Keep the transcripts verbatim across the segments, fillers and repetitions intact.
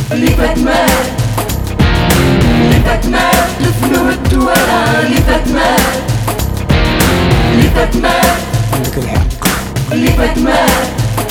اللي فات مات، اللي فات مات، دفنوا الدوالة. اللي فات مات، اللي فات مات، عندك الحق. اللي فات مات.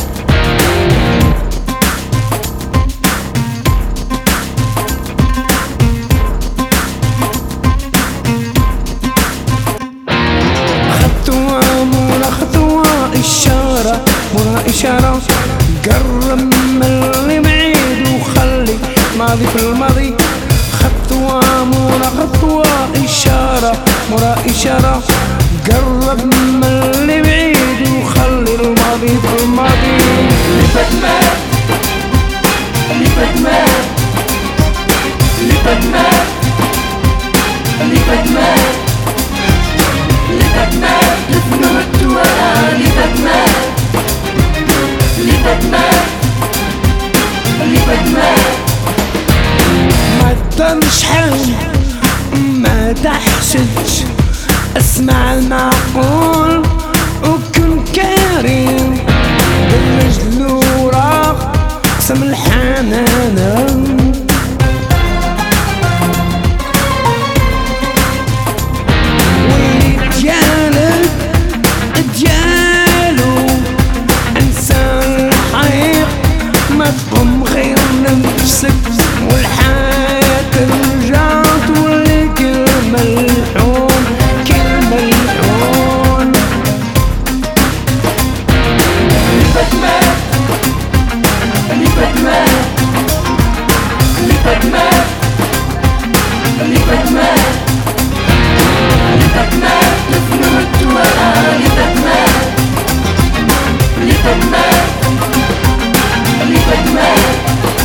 خطوة ورا خطوة، إشارة ورا إشارة، قرب من اللي بعيد وخلي ماضي في الماضي. خطوة ورا خطوة، إشارة ورا إشارة، قرب من اللي بعيد وخلي الماضي في الماضي. اللي فات مات، اللي فات مات، اللي فات مات، اللي فات مات، اللي فات مات، دفنوا الدوالة. اللي فات مات، اللي فات مات، اللي فات مات. ما تنشحن ما تحسدش، اسمع المعقول وكن كريم، بالرجل وراق اقسم الحنان. واللي ديالك ديالو، انسان الحقيق ما تقوم غير نفسك، والحياة ترجع تولي كل ملحون كل ملحون. اللي فات مات، اللي فات مات، اللي فات مات، اللي فات مات، اللي فات مات، دفنوا الدوالة. اللي فات مات، اللي فات مات، اللي فات مات.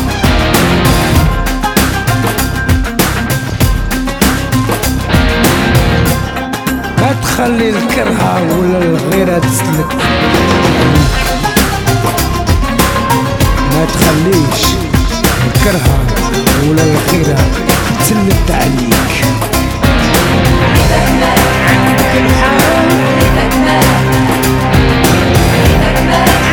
ما تخلي الكرهة ولا الغيرة تسلك، ما تخليش الكرهة ولا الغيرة تسلك عليك. عندك الحق،